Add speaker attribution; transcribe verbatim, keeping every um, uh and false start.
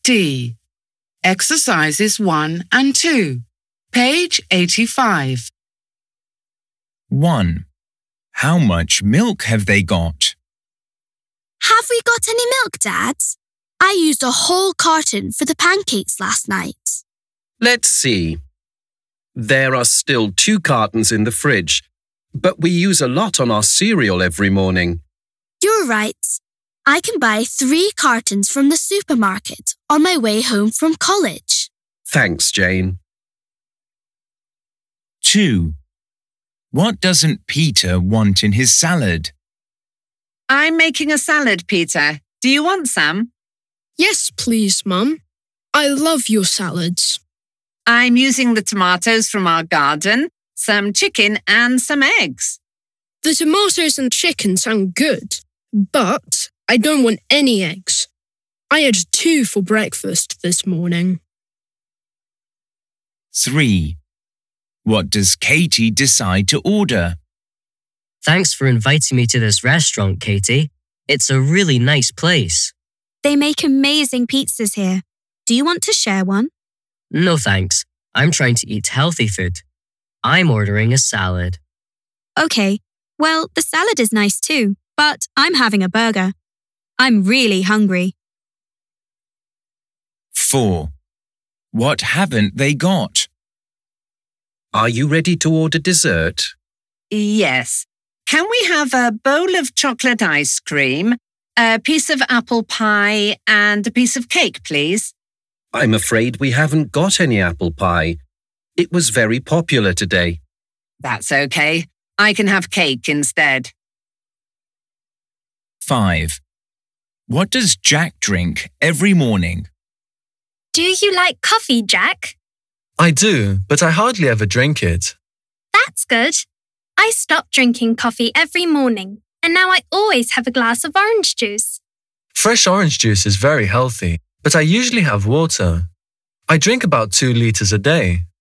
Speaker 1: D. Exercises one and two. Page eighty-five.
Speaker 2: one. How much milk have they got?
Speaker 3: Have we got any milk, Dad? I used a whole carton for the pancakes last night.
Speaker 4: Let's see. There are still two cartons in the fridge, but we use a lot on our cereal every morning.
Speaker 3: You're right. I can buy three cartons from the supermarket on my way home from college.
Speaker 4: Thanks, Jane.
Speaker 2: two. What doesn't Peter want in his salad?
Speaker 5: I'm making a salad, Peter. Do you want some?
Speaker 6: Yes, please, Mum. I love your salads.
Speaker 5: I'm using the tomatoes from our garden, some chicken and some eggs.
Speaker 6: The tomatoes and chicken sound good, but I don't want any eggs. I had two for breakfast this morning.
Speaker 2: three. What does Katie decide to order?
Speaker 7: Thanks for inviting me to this restaurant, Katie. It's a really nice place.
Speaker 3: They make amazing pizzas here. Do you want to share one?
Speaker 7: No thanks. I'm trying to eat healthy food. I'm ordering a salad.
Speaker 3: Okay, well, the salad is nice too, but I'm having a burger. I'm really hungry.
Speaker 2: four. What haven't they got?
Speaker 4: Are you ready to order dessert?
Speaker 5: Yes. Can we have a bowl of chocolate ice cream, a piece of apple pie and a piece of cake, please?
Speaker 4: I'm afraid we haven't got any apple pie. It was very popular today.
Speaker 5: That's okay. I can have cake instead.
Speaker 2: five. What does Jack drink every morning?
Speaker 8: Do you like coffee, Jack?
Speaker 9: I do, but I hardly ever drink it.
Speaker 8: That's good. I stop drinking coffee every morning, and now I always have a glass of orange juice.
Speaker 9: Fresh orange juice is very healthy, but I usually have water. I drink about two litres a day.